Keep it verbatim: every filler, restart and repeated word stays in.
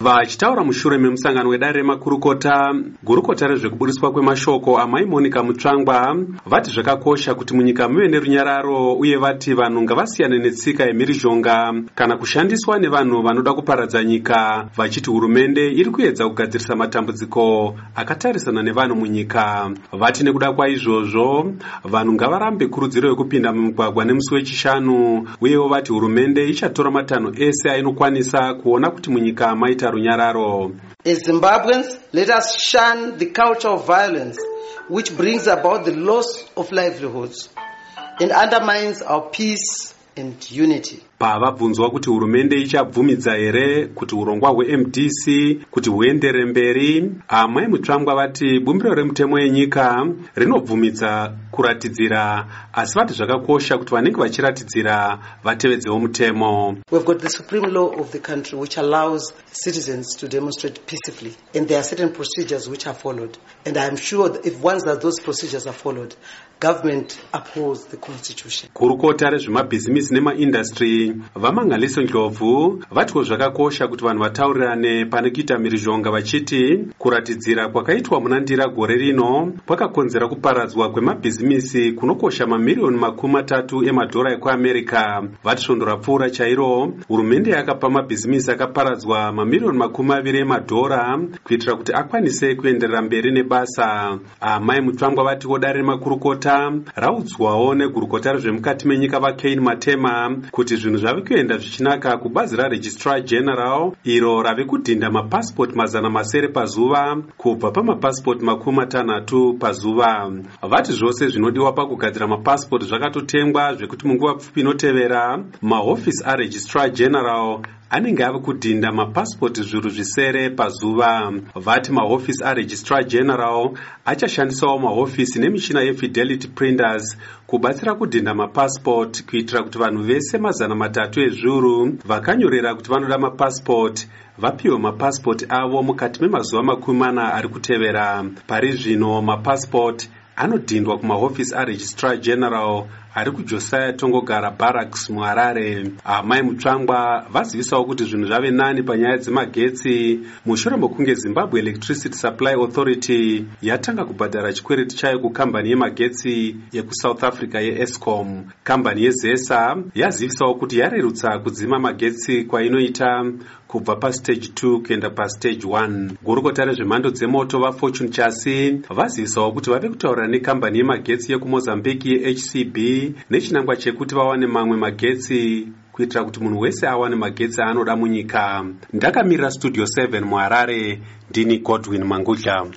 Vachitaura mushure memusangano wedare remakurukota, gurukota rezvekubudiswa kwemashoko amai Monica Mutsvangwa vati zvakakosha kuti munyika muve nerunyararo uye vati vanhu ngavasiyane netsika yemhirizhonga kana kushandiswa nevanhu vanoda kuparadza nyika, vachiti hurumende iri kuedza kugadzirisa matambudziko akatarisana nevanhu munyika. Vati nekuda kwaizvozvo vanhu ngavarambe kurudziro yekupinda mumugwagwa nemusi wechishanu, uyewo vati hurumende ichatora matanho ese ainokwanisa kuona kuti munyika maita runyararo. As Zimbabweans, let us shun the culture of violence which brings about the loss of livelihoods and undermines our peace and unity. Pavabvunzwa kuti hurumende ichabvumidza here kuti urongwa hwe-M D C kuti huendere mberi, amai Mutsvangwa vati bumbiro remutemo yenyika rinobvumidza kuratidzira, asi vati zvakakosha kuti vanenge vachiratidzira vatevedzewo mutemo. We've got the supreme law of the country which allows citizens to demonstrate peacefully, and there are certain procedures which are followed, and I am sure that if once that those procedures are followed, government upholds the constitution. Kurukota rezvemabhizimisi nemaindustry vamangaliso Ndlovu vatiko zvakakosha kuti vanhu vataurirane pane kuita mhirizhonga, vachiti kuratidzira kwakaitwa muna Ndira gore rino kwakakonzera kuparadzwa kwemabhizimisi kunokosha mamiliyoni makumi matatu emadhora ekuAmerica. Vati svondo rapfuura chairo, hurumende yakapa mabhizimisi akaparadzwa mamiliyoni makumi maviri emadhora kuitira kuti akwanise kuenderera mberi nebasa. Amai Mutsvangwa vatiko dare remakurukota raudzwawo negurukota rezvemukati menyika vaKain Matema kuti zvinhu zvave kuenda zvichinaka kubazi raRegistrar General iro rave kudhinda mapasipoti mazana masere pazuva kubva pamapasipoti makumi matanhatu pazuva. Vati zvose zvinodiwa pakugadzira mapasipoti zvakatotengwa zvekuti munguva pfupi inotevera mahofisi aRegistrar General anenge ave kudhinda mapasipoti zviuru zvisere pazuva. Vati mahofisi aRegistrar General achashandisawo mahofisi nemichina yeFidelity Printers kubatsira kudhinda mapasipoti kuitira kuti vanhu vese mazana matatu ezviuru vakanyorera kuti vanoda mapasipoti vapiwe mapasipoti avo mukati memazuva makumi mana ari kutevera. Pari zvino mapasipoti anodhindwa kumahofisi aRegistrar General ari kuJosiah Tongogara Barracks muHarare. Amai Mutsvangwa vazivisawo kuti zvinhu zvave nani panyaya dzemagetsi mushure mokunge Zimbabwe Electricity Supply Authority yatanga kubhadhara chikwereti chayo kukambani yemagetsi yekuSouth Africa yeEskom. Kambani yeZESA yazivisawo kuti yarerutsa kudzima magetsi kwainoita kubva pastage two kuenda pastage one. Gurukota rezvemhando dzemoto vaFortune Chasi vazivisawo kuti vave kutaura nekambani yemagetsi yekuMozambique yeH C B nechinangwa chekuti vawane mamwe magetsi kuitira kuti munhu wese awane magetsi aanoda munyika. Ndakamirira Studio seven muHarare, ndini Godwin Mangudla.